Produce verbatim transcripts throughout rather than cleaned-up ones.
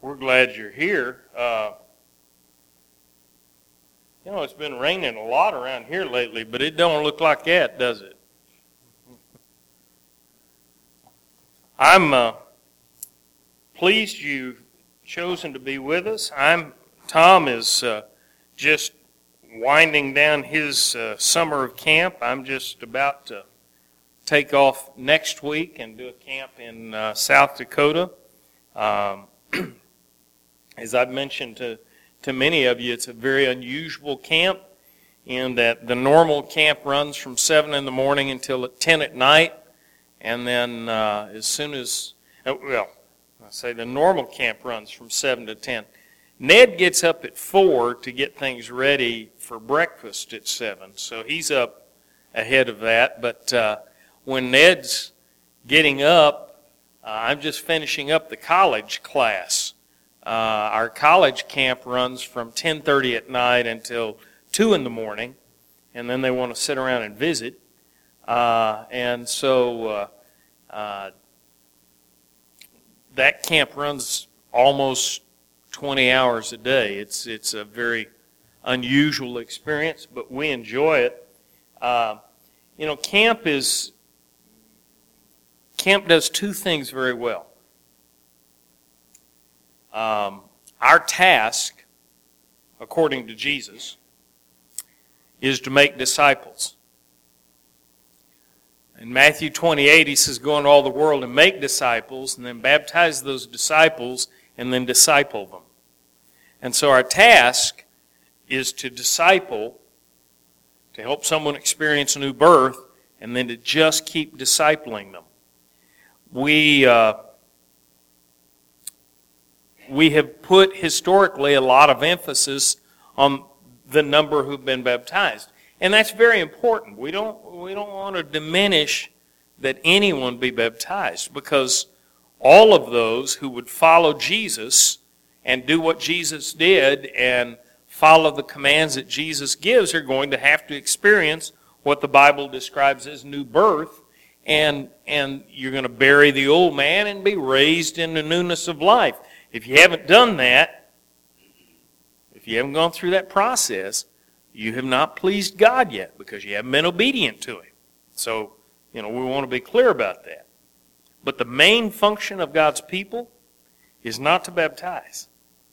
We're glad you're here. Uh, you know, it's been raining a lot around here lately, but it don't look like that, does it? I'm uh, pleased you've chosen to be with us. I'm Tom is uh, just winding down his uh, summer of camp. I'm just about to take off next week and do a camp in uh, South Dakota. Um, as I've mentioned to, to many of you, it's a very unusual camp in that the normal camp runs from seven in the morning until ten at night. And then uh, as soon as, well, I say the normal camp runs from seven to ten. Ned gets up at four to get things ready for breakfast at seven. So he's up ahead of that. But uh, when Ned's getting up, uh, I'm just finishing up the college class. Uh, our college camp runs from ten thirty at night until two in the morning. And then they want to sit around and visit. Uh, and so uh, uh, that camp runs almost twenty hours a day. It's it's a very unusual experience, but we enjoy it. Uh, you know, camp is camp does two things very well. Um, our task, according to Jesus, is to make disciples. In Matthew twenty-eight, he says, go into all the world and make disciples, and then baptize those disciples, and then disciple them. And so our task is to disciple, to help someone experience a new birth, and then to just keep discipling them. We, uh, we have put historically a lot of emphasis on the number who've been baptized. And that's very important. We don't we don't want to diminish that anyone be baptized, because all of those who would follow Jesus and do what Jesus did and follow the commands that Jesus gives are going to have to experience what the Bible describes as new birth, and and you're going to bury the old man and be raised in the newness of life. If you haven't done that, if you haven't gone through that process, you have not pleased God yet, because you haven't been obedient to Him. So, you know, we want to be clear about that. But the main function of God's people is not to baptize.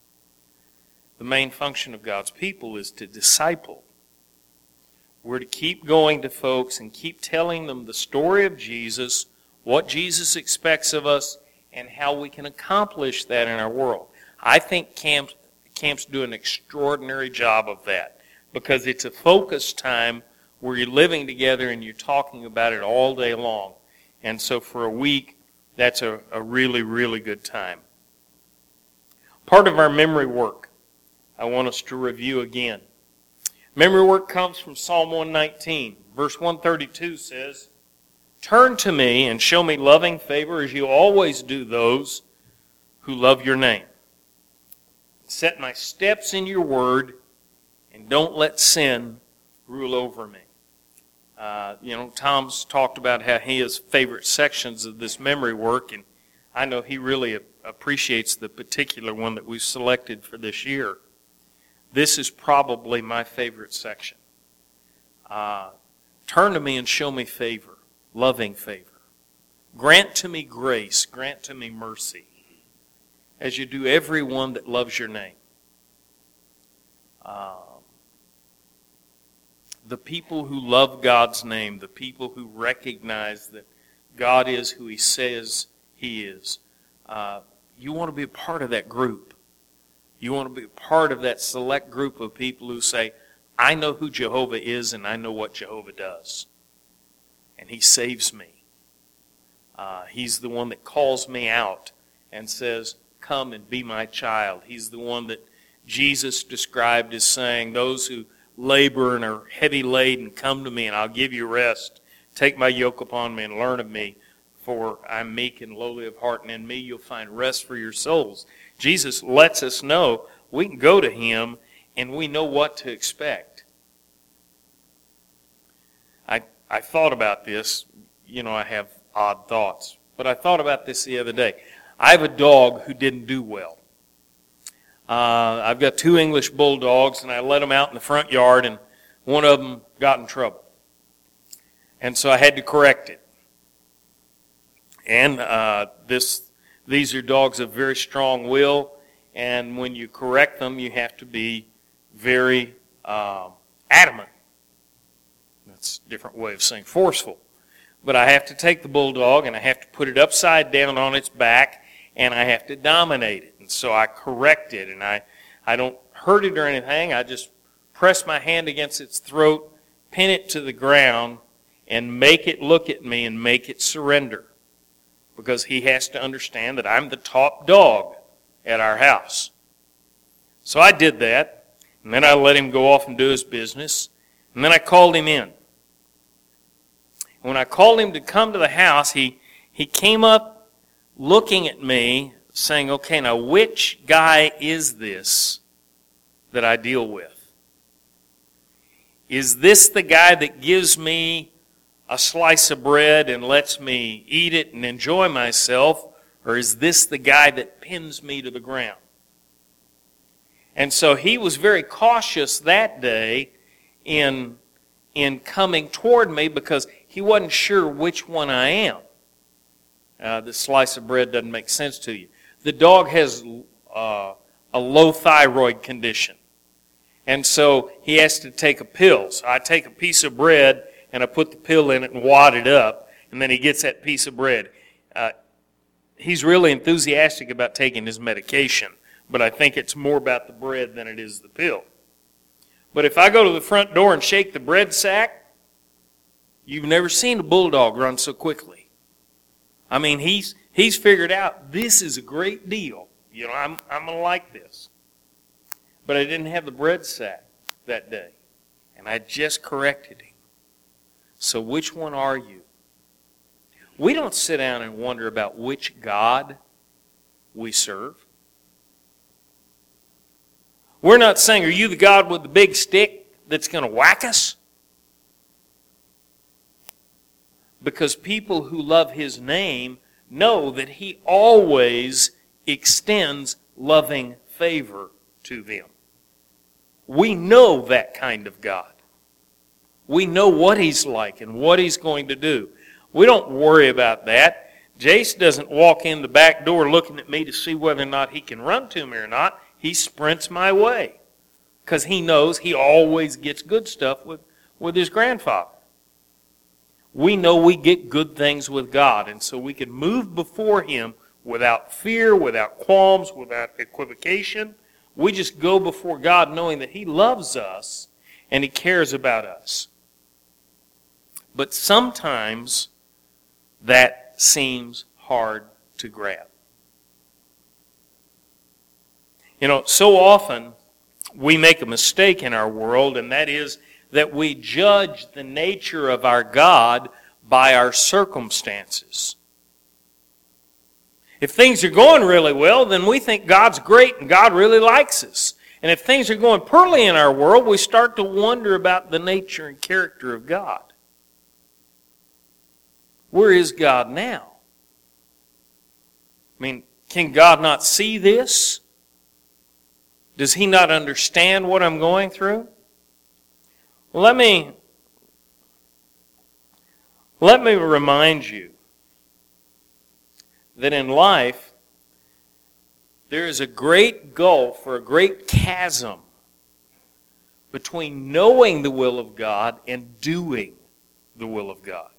The main function of God's people is to disciple. We're to keep going to folks and keep telling them the story of Jesus, what Jesus expects of us, and how we can accomplish that in our world. I think camps, camps do an extraordinary job of that, because it's a focus time where you're living together and you're talking about it all day long. And so for a week, that's a, a really, really good time. Part of our memory work, I want us to review again. Memory work comes from Psalm one nineteen. Verse one thirty-two says, turn to me and show me loving favor as you always do those who love your name. Set my steps in your word, and don't let sin rule over me. Uh, you know, Tom's talked about how he has favorite sections of this memory work, and I know he really appreciates the particular one that we've selected for this year. This is probably my favorite section. Uh, turn to me and show me favor, loving favor. Grant to me grace, grant to me mercy, as you do everyone that loves your name. Uh, the people who love God's name, the people who recognize that God is who He says He is, uh, you want to be a part of that group. You want to be a part of that select group of people who say, I know who Jehovah is and I know what Jehovah does. And He saves me. Uh, he's the one that calls me out and says, come and be my child. He's the one that Jesus described as saying, those who labor and are heavy laden, come to me and I'll give you rest. Take my yoke upon me and learn of me, for I'm meek and lowly of heart, and in me you'll find rest for your souls. Jesus lets us know we can go to Him and we know what to expect. I I thought about this. You know, I have odd thoughts, but I thought about this the other day. I have a dog who didn't do well. Uh, I've got two English bulldogs, and I let them out in the front yard, and one of them got in trouble. And so I had to correct it. And uh, this, these are dogs of very strong will, and when you correct them, you have to be very uh, adamant. That's a different way of saying forceful. But I have to take the bulldog, and I have to put it upside down on its back, and I have to dominate it. And so I correct it, and I, I don't hurt it or anything. I just press my hand against its throat, pin it to the ground, and make it look at me and make it surrender. Because he has to understand that I'm the top dog at our house. So I did that, and then I let him go off and do his business, and then I called him in. When I called him to come to the house, he, he came up looking at me, saying, okay, now which guy is this that I deal with? Is this the guy that gives me a slice of bread and lets me eat it and enjoy myself, or is this the guy that pins me to the ground? And so he was very cautious that day in, in coming toward me because he wasn't sure which one I am. Uh, the slice of bread doesn't make sense to you. The dog has uh, a low thyroid condition. And so he has to take a pill. So I take a piece of bread and I put the pill in it and wad it up, and then he gets that piece of bread. Uh, he's really enthusiastic about taking his medication, but I think it's more about the bread than it is the pill. But if I go to the front door and shake the bread sack, you've never seen a bulldog run so quickly. I mean, he's he's figured out this is a great deal. You know, I'm I'm going to like this. But I didn't have the bread sack that day, and I just corrected him. So which one are you? We don't sit down and wonder about which God we serve. We're not saying, are you the God with the big stick that's going to whack us? Because people who love His name know that He always extends loving favor to them. We know that kind of God. We know what He's like and what He's going to do. We don't worry about that. Jace doesn't walk in the back door looking at me to see whether or not he can run to me or not. He sprints my way because he knows he always gets good stuff with, with his grandfather. We know we get good things with God, and so we can move before Him without fear, without qualms, without equivocation. We just go before God knowing that He loves us and He cares about us. But sometimes that seems hard to grab. You know, so often we make a mistake in our world, and that is that we judge the nature of our God by our circumstances. If things are going really well, then we think God's great and God really likes us. And if things are going poorly in our world, we start to wonder about the nature and character of God. Where is God now? I mean, can God not see this? Does He not understand what I'm going through? Well, let me, let me remind you that in life, there is a great gulf or a great chasm between knowing the will of God and doing the will of God.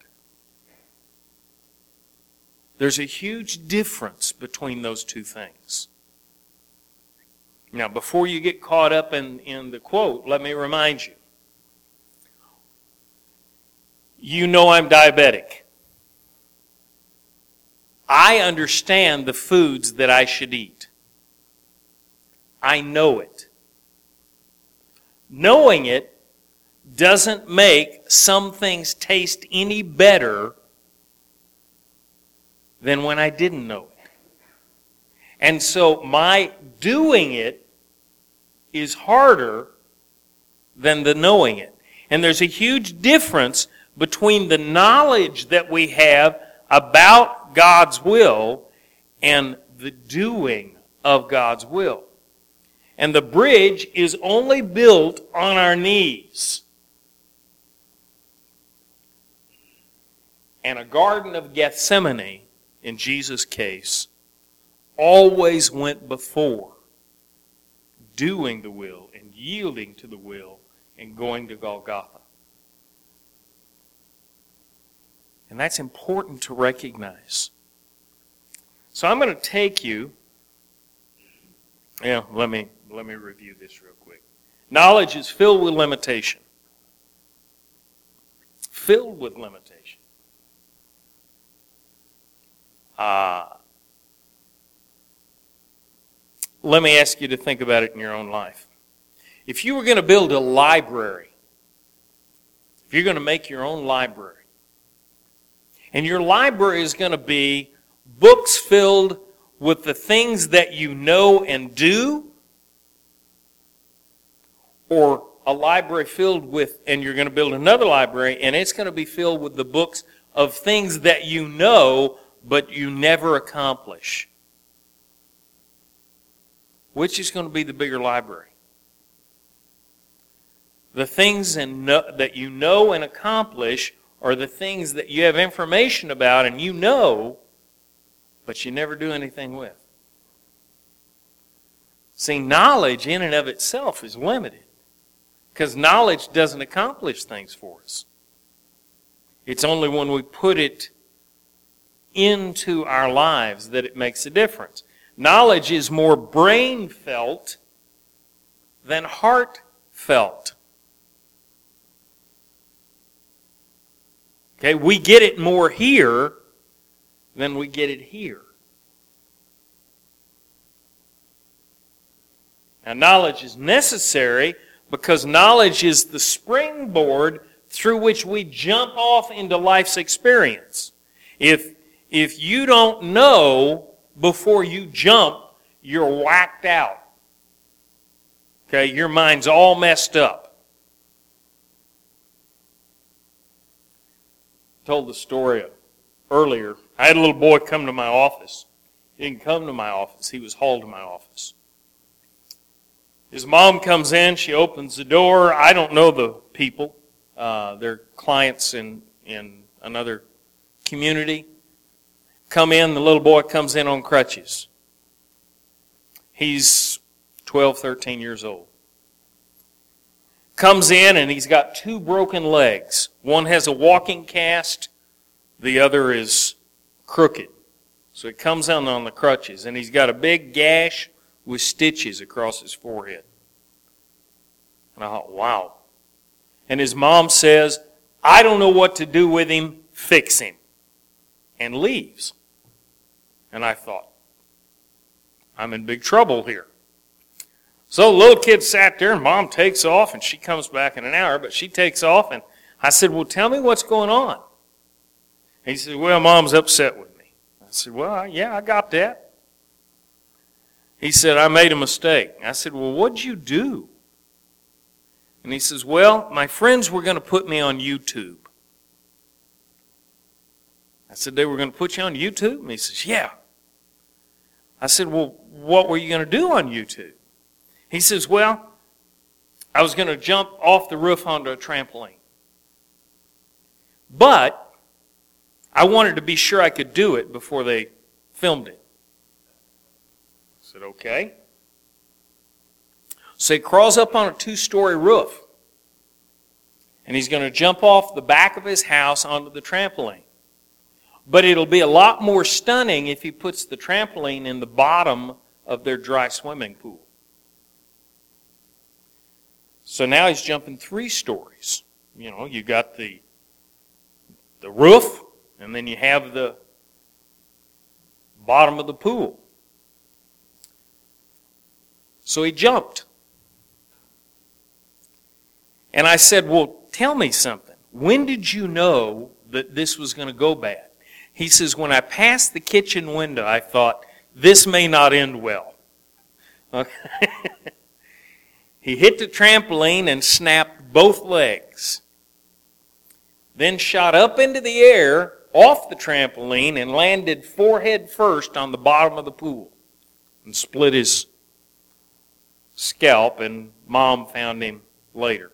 There's a huge difference between those two things. Now, before you get caught up in, in the quote, let me remind you. You know I'm diabetic. I understand the foods that I should eat. I know it. Knowing it doesn't make some things taste any better than when I didn't know it. And so my doing it is harder than the knowing it. And there's a huge difference between the knowledge that we have about God's will and the doing of God's will. And the bridge is only built on our knees. And a Garden of Gethsemane, in Jesus' case, always went before doing the will and yielding to the will and going to Golgotha. And that's important to recognize. So I'm going to take you, yeah, let me, let me review this real quick. Knowledge is filled with limitation. Filled with limitation. Uh, let me ask you to think about it in your own life. If you were going to build a library, if you're going to make your own library, and your library is going to be books filled with the things that you know and do, or a library filled with, and you're going to build another library, and it's going to be filled with the books of things that you know, but you never accomplish. Which is going to be the bigger library? The things and know, that you know and accomplish are the things that you have information about and you know, but you never do anything with. See, knowledge in and of itself is limited because knowledge doesn't accomplish things for us. It's only when we put it into our lives that it makes a difference. Knowledge is more brain-felt than heart-felt. Okay, we get it more here than we get it here. Now, knowledge is necessary because knowledge is the springboard through which we jump off into life's experience. If, if you don't know before you jump, you're whacked out. Okay, your mind's all messed up. I told the story earlier. I had a little boy come to my office. He didn't come to my office. He was hauled to my office. His mom comes in. She opens the door. I don't know the people. Uh, they're clients in, in another community. Come in. The little boy comes in on crutches. He's twelve, thirteen years old. Comes in and he's got two broken legs. One has a walking cast. The other is crooked. So he comes in on the crutches. And he's got a big gash with stitches across his forehead. And I thought, wow. And his mom says, I don't know what to do with him. Fix him. And leaves. And I thought, I'm in big trouble here. So the little kid sat there and Mom takes off and she comes back in an hour, but she takes off and I said, well, tell me what's going on. And he said, well, Mom's upset with me. I said, well, yeah, I got that. He said, I made a mistake. I said, well, what'd you do? And he says, well, my friends were going to put me on YouTube. I said, they were going to put you on YouTube? And he says, yeah. I said, well, what were you going to do on YouTube? He says, well, I was going to jump off the roof onto a trampoline. But I wanted to be sure I could do it before they filmed it. I said, okay. So he crawls up on a two-story roof. And he's going to jump off the back of his house onto the trampoline. But it'll be a lot more stunning if he puts the trampoline in the bottom of their dry swimming pool. So now he's jumping three stories. You know, you got the, the roof, and then you have the bottom of the pool. So he jumped. And I said, well, tell me something. When did you know that this was going to go bad? He says, when I passed the kitchen window, I thought, this may not end well. Okay. He hit the trampoline and snapped both legs. Then shot up into the air off the trampoline and landed forehead first on the bottom of the pool and split his scalp, and Mom found him later.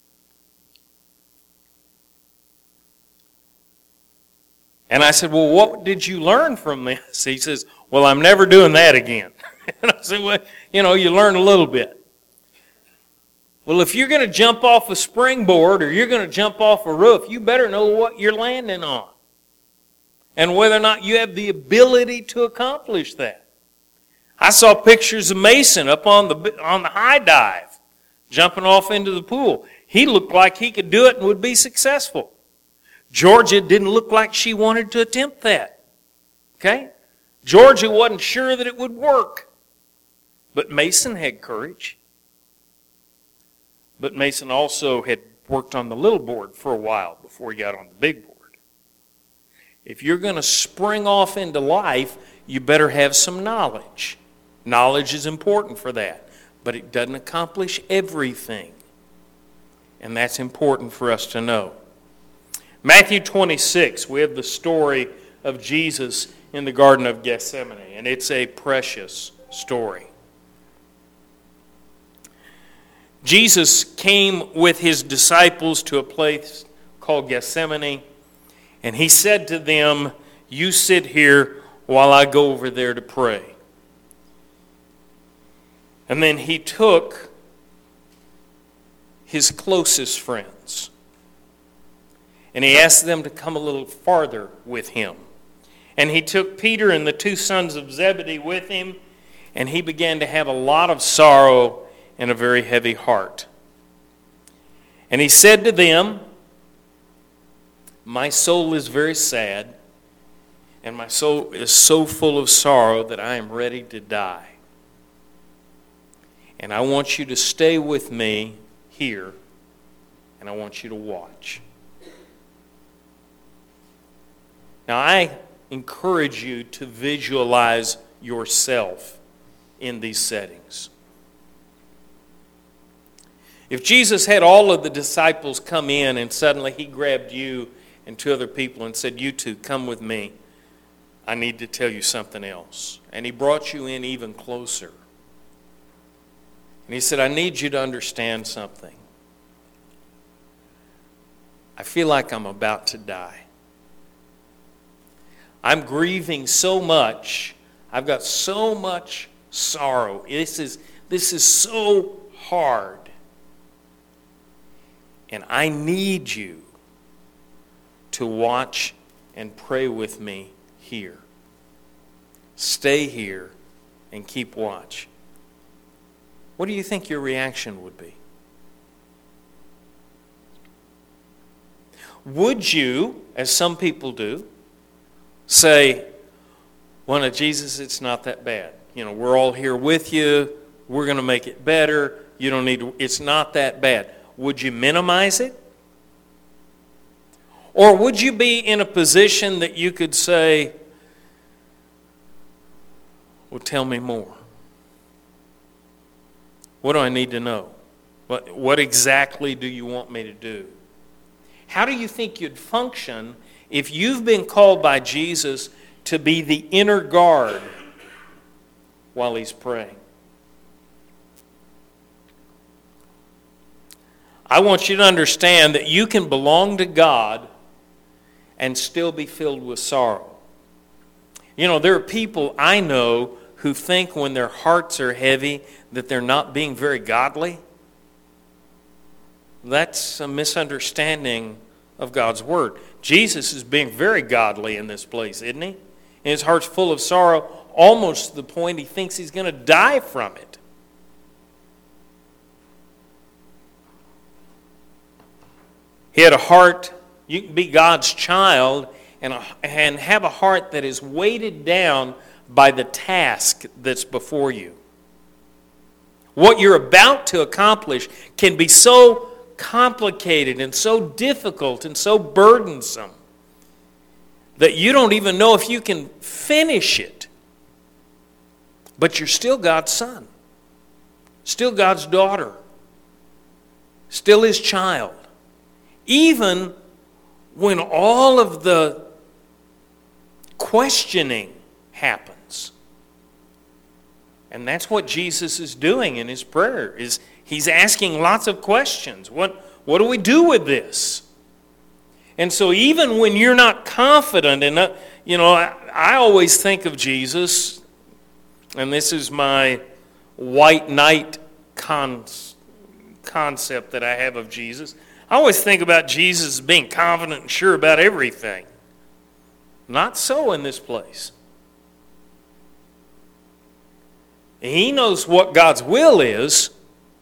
And I said, well, what did you learn from this? He says, well, I'm never doing that again. And I said, well, you know, you learn a little bit. Well, if you're going to jump off a springboard or you're going to jump off a roof, you better know what you're landing on and whether or not you have the ability to accomplish that. I saw pictures of Mason up on the on the high dive, jumping off into the pool. He looked like he could do it and would be successful. Georgia didn't look like she wanted to attempt that. Okay? Georgia wasn't sure that it would work. But Mason had courage. But Mason also had worked on the little board for a while before he got on the big board. If you're going to spring off into life, you better have some knowledge. Knowledge is important for that, but it doesn't accomplish everything. And that's important for us to know. Matthew twenty-six, we have the story of Jesus in the Garden of Gethsemane, and it's a precious story. Jesus came with his disciples to a place called Gethsemane, and he said to them, you sit here while I go over there to pray. And then he took his closest friends, and he asked them to come a little farther with him. And he took Peter and the two sons of Zebedee with him, and he began to have a lot of sorrow and a very heavy heart. And he said to them, my soul is very sad, and my soul is so full of sorrow that I am ready to die. And I want you to stay with me here, and I want you to watch. Now, I encourage you to visualize yourself in these settings. If Jesus had all of the disciples come in and suddenly he grabbed you and two other people and said, you two, come with me. I need to tell you something else. And he brought you in even closer. And he said, I need you to understand something. I feel like I'm about to die. I'm grieving so much. I've got so much sorrow. This is, this is so hard. And I need you to watch and pray with me here. Stay here and keep watch. What do you think your reaction would be? Would you, as some people do, say, well, no, Jesus, it's not that bad. You know, we're all here with you. We're going to make it better. You don't need to, it's not that bad. Would you minimize it? Or would you be in a position that you could say, well, tell me more. What do I need to know? What, what exactly do you want me to do? How do you think you'd function if you've been called by Jesus to be the inner guard while he's praying? I want you to understand that you can belong to God and still be filled with sorrow. You know, there are people I know who think when their hearts are heavy that they're not being very godly. That's a misunderstanding of God's Word. Jesus is being very godly in this place, isn't he? And his heart's full of sorrow, almost to the point he thinks he's going to die from it. He had a heart, you can be God's child and, a, and have a heart that is weighted down by the task that's before you. What you're about to accomplish can be so complicated and so difficult and so burdensome that you don't even know if you can finish it. But you're still God's son, still God's daughter, still his child. Even when all of the questioning happens, And that's what Jesus is doing in his prayer, is he's asking lots of questions. What, what do we do with this? And so even when you're not confident, and you know, I, I always think of Jesus, and this is my white knight con, concept that I have of Jesus. I always think about Jesus being confident and sure about everything. Not so in this place. He knows what God's will is.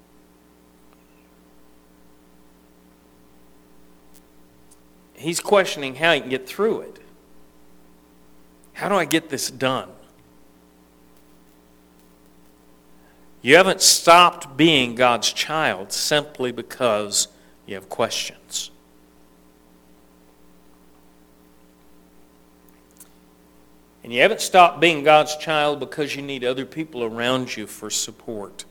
He's questioning how he can get through it. How do I get this done? You haven't stopped being God's child simply because you have questions. And you haven't stopped being God's child because you need other people around you for support.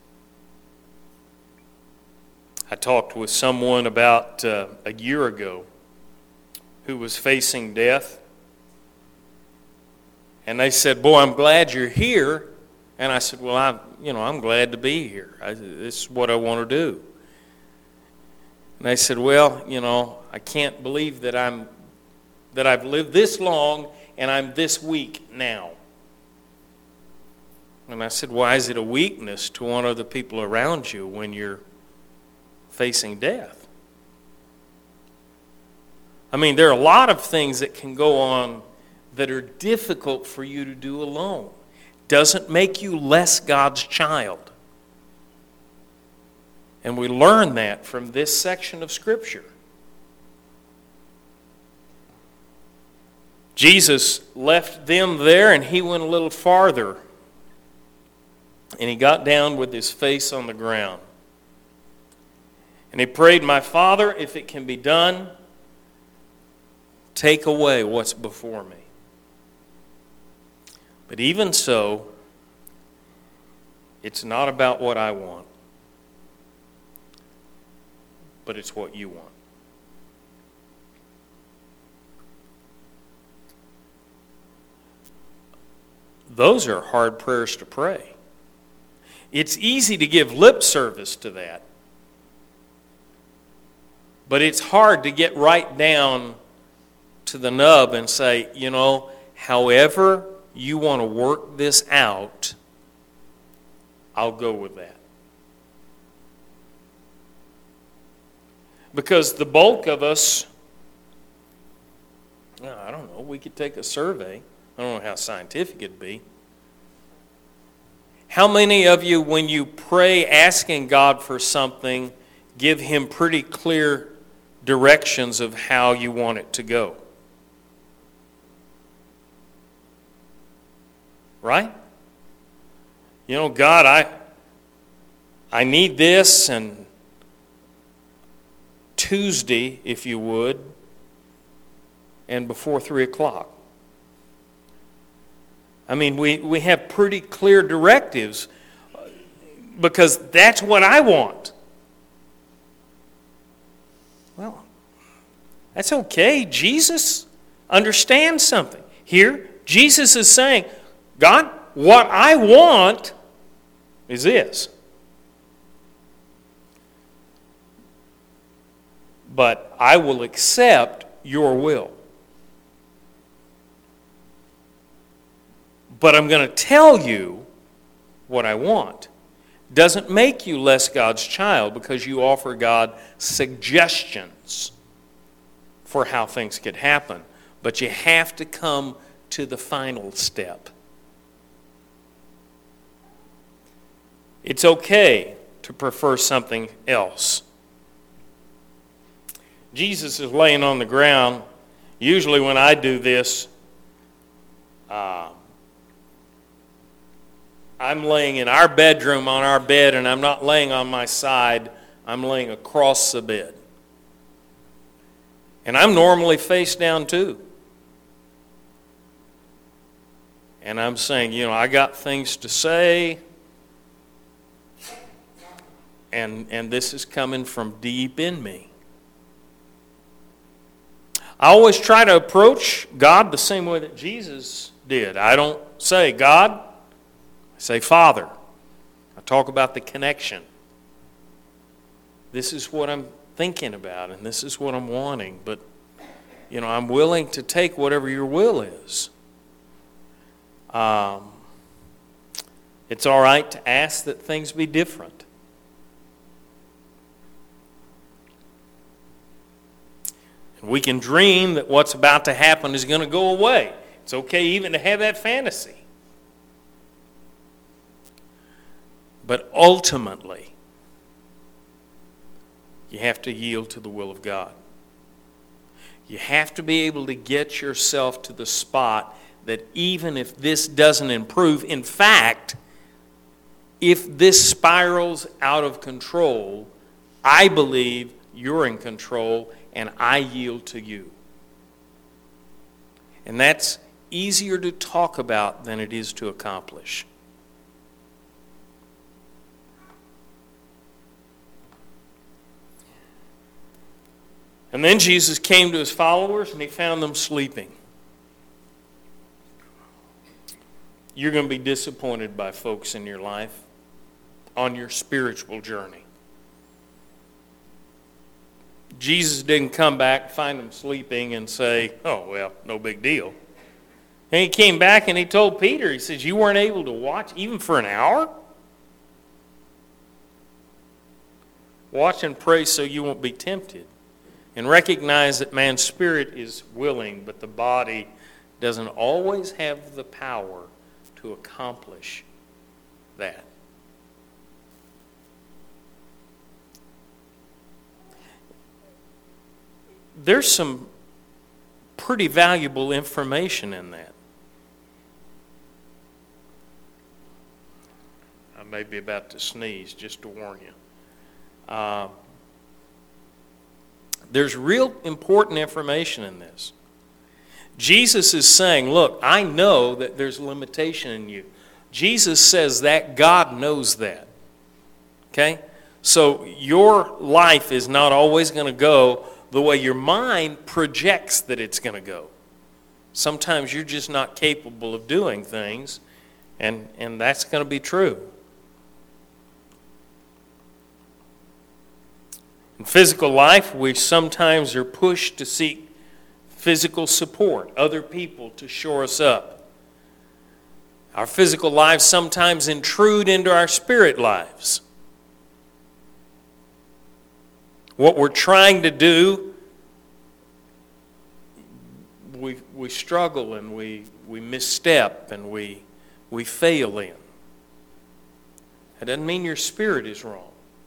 I talked with someone about uh, a year ago who was facing death. And they said, "Boy, I'm glad you're here." And I said, "Well, I'm, you know, I'm glad to be here. I, this is what I want to do." And they said, "Well, you know, I can't believe that I'm that I've lived this long and I'm this weak now." And I said, "Why is it a weakness to want other people around you when you're facing death?" I mean, there are a lot of things that can go on that are difficult for you to do alone. Doesn't make you less God's child. And we learn that from this section of Scripture. Jesus left them there and he went a little farther. And he got down with his face on the ground. And he prayed, "My Father, if it can be done, take away what's before me. But even so, it's not about what I want, but it's what you want." Those are hard prayers to pray. It's easy to give lip service to that, but it's hard to get right down to the nub and say, you know, however you want to work this out, I'll go with that. Because the bulk of us, I don't know, we could take a survey. I don't know how scientific it'd be. How many of you, when you pray asking God for something, give him pretty clear directions of how you want it to go? Right? You know, God, I I need this, and Tuesday, if you would, and before three o'clock. I mean, we, we have pretty clear directives because that's what I want. Well, that's okay. Jesus understands something. Here, Jesus is saying, God, what I want is this. But I will accept your will. But I'm going to tell you what I want. Doesn't make you less God's child because you offer God suggestions for how things could happen. But you have to come to the final step. It's okay to prefer something else. Jesus is laying on the ground. Usually when I do this, uh, I'm laying in our bedroom on our bed, and I'm not laying on my side. I'm laying across the bed. And I'm normally face down too. And I'm saying, you know, I got things to say, and, and this is coming from deep in me. I always try to approach God the same way that Jesus did. I don't say, God, say, Father. I talk about the connection. This is what I'm thinking about, and this is what I'm wanting, but, you know, I'm willing to take whatever your will is. Um, it's all right to ask that things be different. And we can dream that what's about to happen is going to go away. It's okay even to have that fantasy. But ultimately, you have to yield to the will of God. You have to be able to get yourself to the spot that even if this doesn't improve, in fact, if this spirals out of control, I believe you're in control and I yield to you. And that's easier to talk about than it is to accomplish. And then Jesus came to his followers and he found them sleeping. You're going to be disappointed by folks in your life on your spiritual journey. Jesus didn't come back, find them sleeping, and say, oh, well, no big deal. And he came back and he told Peter, he says, you weren't able to watch even for an hour? Watch and pray so you won't be tempted. And recognize that man's spirit is willing, but the body doesn't always have the power to accomplish that. There's some pretty valuable information in that. I may be about to sneeze, just to warn you. Uh, There's real important information in this. Jesus is saying, look, I know that there's limitation in you. Jesus says that God knows that. Okay? So your life is not always going to go the way your mind projects that it's going to go. Sometimes you're just not capable of doing things, and, and that's going to be true. In physical life, we sometimes are pushed to seek physical support, other people to shore us up. Our physical lives sometimes intrude into our spirit lives. What we're trying to do, we, we struggle and we, we misstep and we, we fail in. That doesn't mean your spirit is wrong.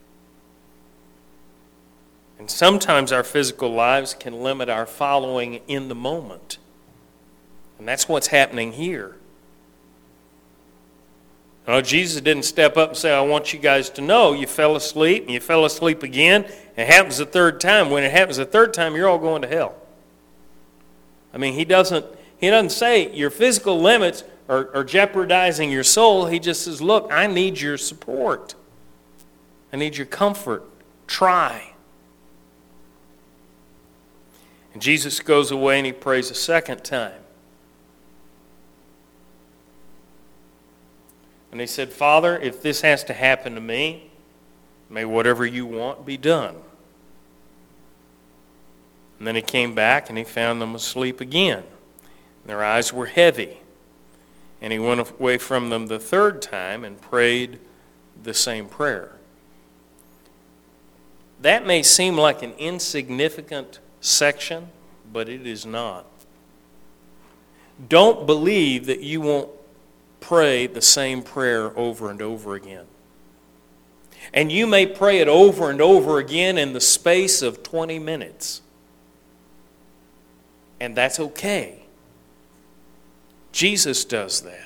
And sometimes our physical lives can limit our following in the moment. And that's what's happening here. No, Jesus didn't step up and say, I want you guys to know you fell asleep and you fell asleep again. It happens a third time. When it happens a third time, you're all going to hell. I mean, he doesn't, he doesn't say your physical limits are, are jeopardizing your soul. He just says, look, I need your support. I need your comfort. Try. And Jesus goes away and he prays a second time. And he said, Father, if this has to happen to me, may whatever you want be done. And then he came back and he found them asleep again. Their eyes were heavy. And he went away from them the third time and prayed the same prayer. That may seem like an insignificant section, but it is not. Don't believe that you won't pray the same prayer over and over again. And you may pray it over and over again in the space of twenty minutes. And that's okay. Jesus does that.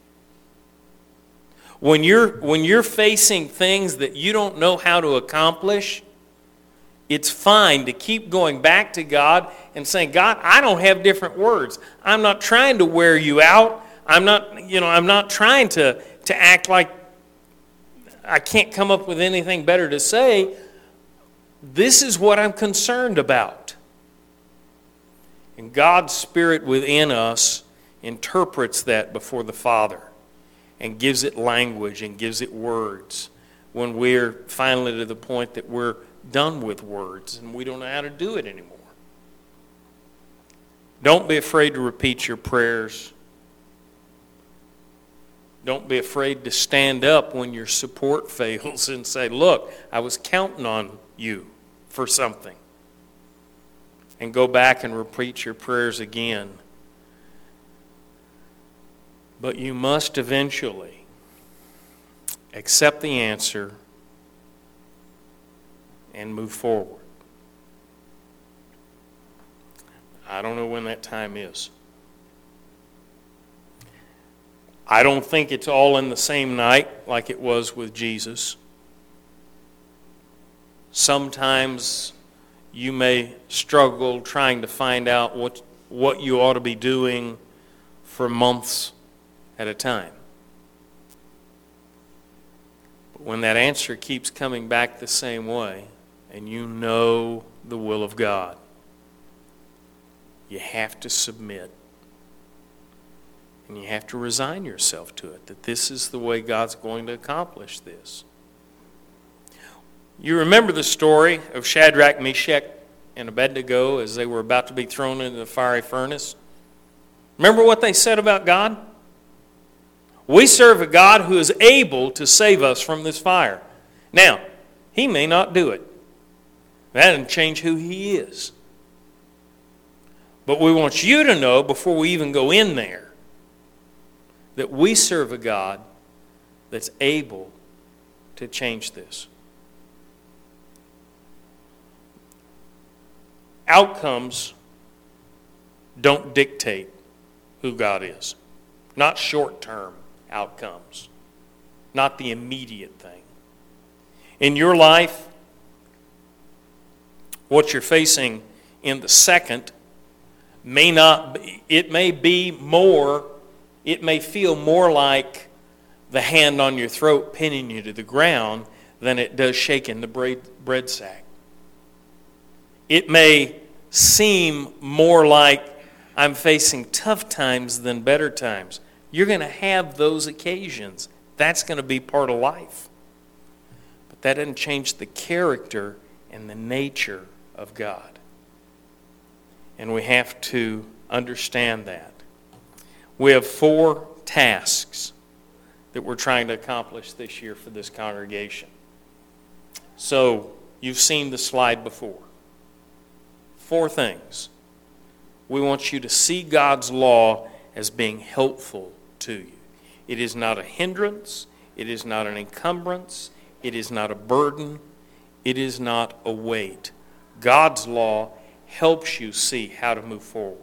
When you're, when you're facing things that you don't know how to accomplish, it's fine to keep going back to God and saying, God, I don't have different words. I'm not trying to wear you out. I'm not, you know, I'm not trying to, to act like I can't come up with anything better to say. This is what I'm concerned about. And God's Spirit within us interprets that before the Father. and gives it language and gives it words when we're finally to the point that we're done with words and we don't know how to do it anymore. Don't be afraid to repeat your prayers. Don't be afraid to stand up when your support fails and say, look, I was counting on you for something. And go back and repeat your prayers again. But you must eventually accept the answer and move forward. I don't know when that time is. I don't think it's all in the same night like it was with Jesus. Sometimes you may struggle trying to find out what, what you ought to be doing for months at a time. But when that answer keeps coming back the same way, and you know the will of God, you have to submit. And you have to resign yourself to it, that this is the way God's going to accomplish this. You remember the story of Shadrach, Meshach, and Abednego as they were about to be thrown into the fiery furnace? Remember what they said about God? We serve a God who is able to save us from this fire. Now, He may not do it. That doesn't change who He is. But we want you to know before we even go in there that we serve a God that's able to change this. Outcomes don't dictate who God is. Not short-term outcomes. Not the immediate thing. In your life, what you're facing in the second may not be, it may be more, it may feel more like the hand on your throat pinning you to the ground than it does shaking the bread, bread sack. It may seem more like I'm facing tough times than better times. You're going to have those occasions. That's going to be part of life. But that doesn't change the character and the nature of God. And we have to understand that. We have four tasks that we're trying to accomplish this year for this congregation. So, you've seen the slide before. Four things. We want you to see God's law as being helpful to you. It is not a hindrance. It is not an encumbrance. It is not a burden. It is not a weight. God's law helps you see how to move forward.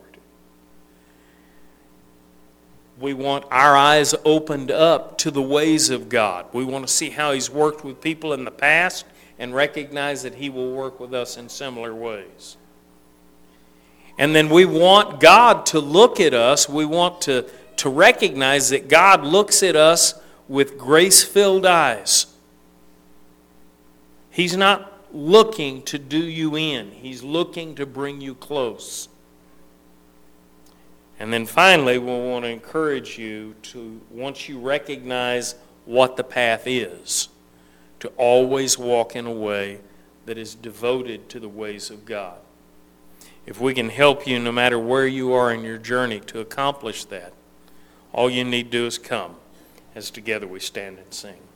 We want our eyes opened up to the ways of God. We want to see how He's worked with people in the past and recognize that He will work with us in similar ways. And then we want God to look at us. We want to, to recognize that God looks at us with grace-filled eyes. He's not looking to do you in. He's looking to bring you close. And then finally, we want to encourage you to, once you recognize what the path is, to always walk in a way that is devoted to the ways of God. If we can help you, no matter where you are in your journey, to accomplish that, all you need to do is come as together we stand and sing.